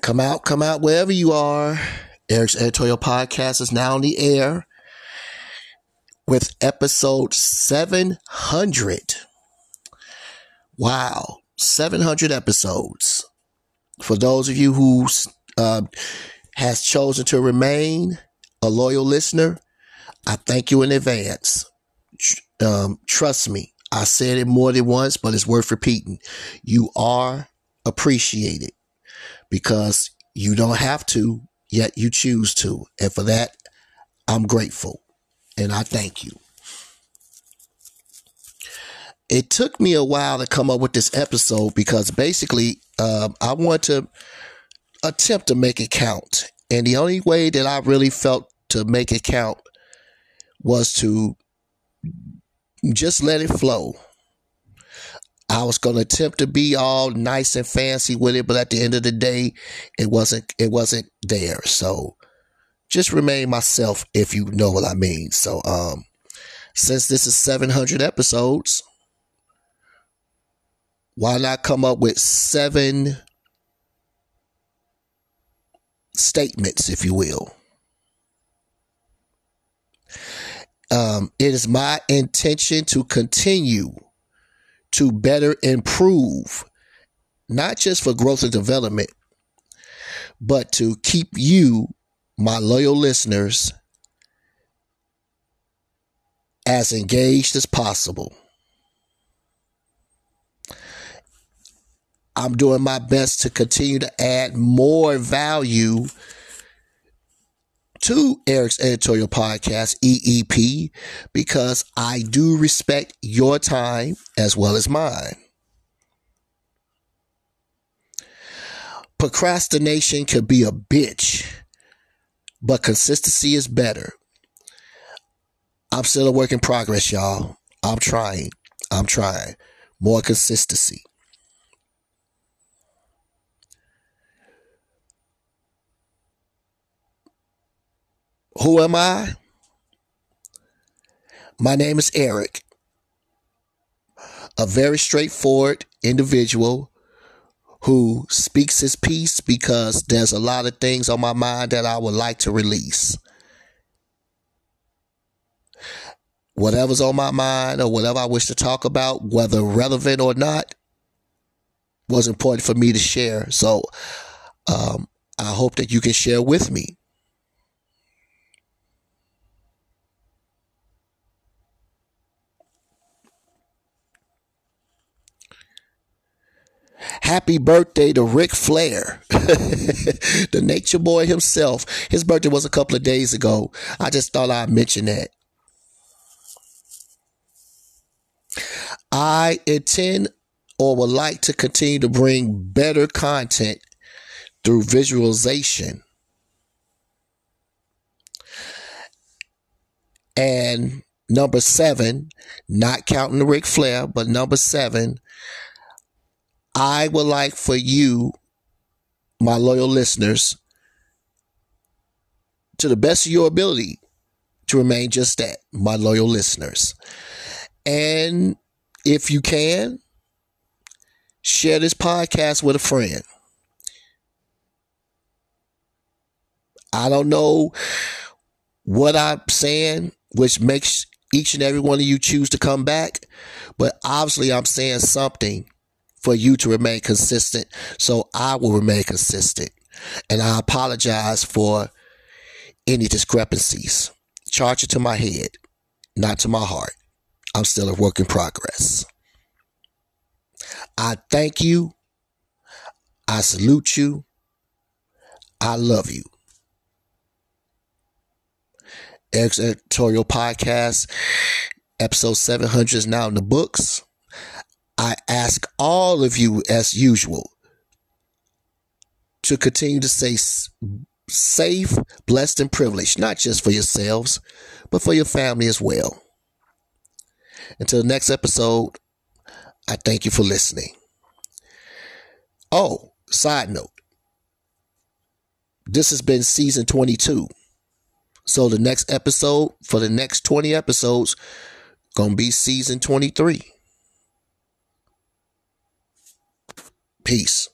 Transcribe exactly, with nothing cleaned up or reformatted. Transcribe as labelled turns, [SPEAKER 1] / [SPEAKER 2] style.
[SPEAKER 1] Come out, come out wherever you are. Eric's Editorial Podcast is now on the air with episode seven hundred. Wow, seven hundred episodes. For those of you who uh, has chosen to remain a loyal listener, I thank you in advance. Um, trust me, I said it more than once, but it's worth repeating. You are appreciated because you don't have to, yet you choose to. And for that, I'm grateful and I thank you. It took me a while to come up with this episode because basically um, I want to attempt to make it count. And the only way that I really felt to make it count was to just let it flow. I was going to attempt to be all nice and fancy with it, but at the end of the day, it wasn't, it wasn't there. So just remain myself, if you know what I mean. So, um, since this is seven hundred episodes, why not come up with seven statements, if you will? Um, it is my intention to continue to better improve, not just for growth and development, but to keep you, my loyal listeners, as engaged as possible. I'm doing my best to continue to add more value to Eric's Editorial Podcast, E E P, because I do respect your time as well as mine. Procrastination could be a bitch, but consistency is better. I'm still a work in progress, y'all. I'm trying. I'm trying. More consistency. Who am I? My name is Eric, a very straightforward individual who speaks his piece because there's a lot of things on my mind that I would like to release. Whatever's on my mind or whatever I wish to talk about, whether relevant or not, was important for me to share. So um, I hope that you can share with me. Happy birthday to Ric Flair, the nature boy himself. His birthday was a couple of days ago. I just thought I'd mention that. I intend or would like to continue to bring better content through visualization. And number seven, not counting Ric Flair, but number seven, I would like for you, my loyal listeners, to the best of your ability, to remain just that, my loyal listeners. And if you can, share this podcast with a friend. I don't know what I'm saying, which makes each and every one of you choose to come back, but obviously I'm saying something for you to remain consistent, so I will remain consistent. And I apologize for any discrepancies. Charge it to my head, not to my heart. I'm still a work in progress. I thank you. I salute you. I love you. Eric's Editorial Podcast, episode seven hundred is now in the books. I ask all of you, as usual, to continue to stay safe, blessed, and privileged, not just for yourselves, but for your family as well. Until the next episode, I thank you for listening. Oh, side note, this has been season twenty-two. So the next episode, for the next twenty episodes, gonna be season twenty-three. Peace.